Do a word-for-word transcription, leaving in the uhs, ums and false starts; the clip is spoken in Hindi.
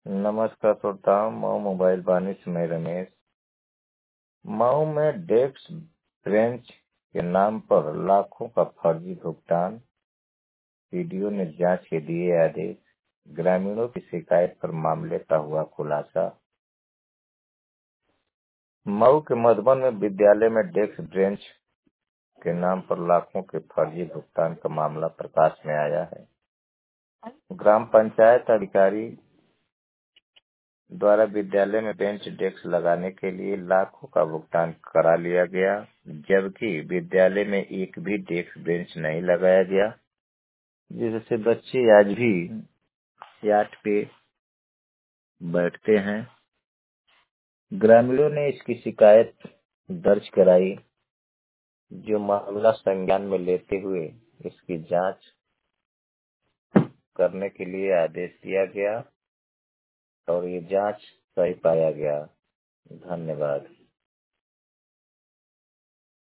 नमस्कार श्रोताओं, मऊ मोबाइल वाणिज्य से मैं रमेश। मऊ में डेस्क बेंच के नाम पर लाखों का फर्जी भुगतान, पीडीओ ने जांच के दिए आदेश। ग्रामीणों की शिकायत पर मामले का हुआ खुलासा। मऊ के मधुबन में विद्यालय में डेस्क बेंच के नाम पर लाखों के फर्जी भुगतान का मामला प्रकाश में आया है। ग्राम पंचायत अधिकारी द्वारा विद्यालय में बेंच डेस्क लगाने के लिए लाखों का भुगतान करा लिया गया, जबकि विद्यालय में एक भी डेस्क बेंच नहीं लगाया गया, जिससे बच्चे आज भी याट पे बैठते हैं। ग्रामीणों ने इसकी शिकायत दर्ज कराई, जो मामला संज्ञान में लेते हुए इसकी जांच करने के लिए आदेश दिया गया और ये जांच सही पाया गया। धन्यवाद।